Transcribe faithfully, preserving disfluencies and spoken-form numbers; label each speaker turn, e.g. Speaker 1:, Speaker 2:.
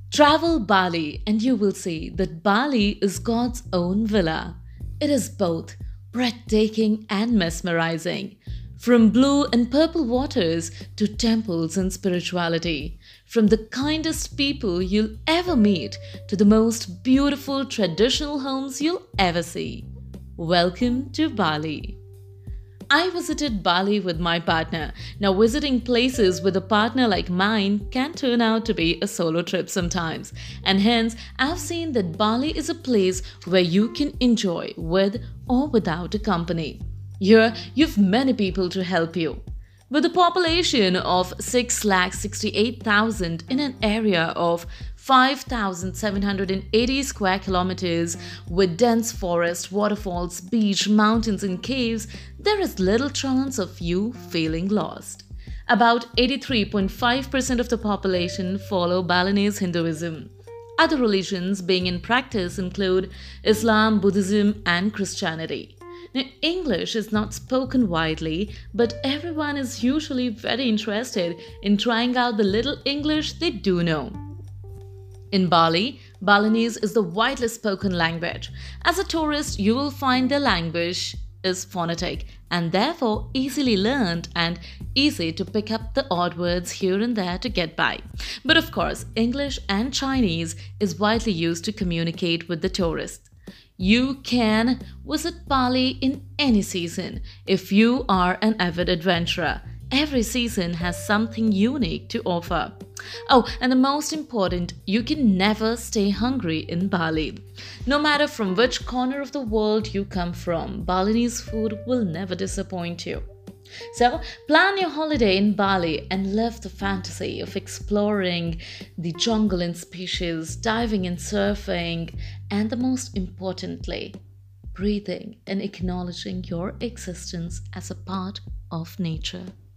Speaker 1: Travel Bali and you will see that Bali is God's own villa. It is both breathtaking and mesmerizing. From blue and purple waters to temples and spirituality, from the kindest people you'll ever meet to the most beautiful traditional homes you'll ever see. Welcome to Bali. I visited Bali with my partner. Now, visiting places with a partner like mine can turn out to be a solo trip sometimes. And hence, I've seen that Bali is a place where you can enjoy with or without a company. Here, you've many people to help you. With a population of six lakh sixty-eight thousand in an area of five thousand seven hundred eighty square kilometers with dense forest, waterfalls, beach, mountains and caves, there is little chance of you feeling lost. About eighty-three point five percent of the population follow Balinese Hinduism. Other religions being in practice include Islam, Buddhism and Christianity. Now, English is not spoken widely, but everyone is usually very interested in trying out the little English they do know. In Bali, Balinese is the widely spoken language. As a tourist, you will find the language is phonetic and therefore easily learned and easy to pick up the odd words here and there to get by. But of course, English and Chinese is widely used to communicate with the tourists. You can visit Bali in any season if you are an avid adventurer. Every season has something unique to offer. Oh, and the most important, you can never stay hungry in Bali. No matter from which corner of the world you come from, Balinese food will never disappoint you. So, plan your holiday in Bali and live the fantasy of exploring the jungle and species, diving and surfing, and the most importantly, breathing and acknowledging your existence as a part of nature.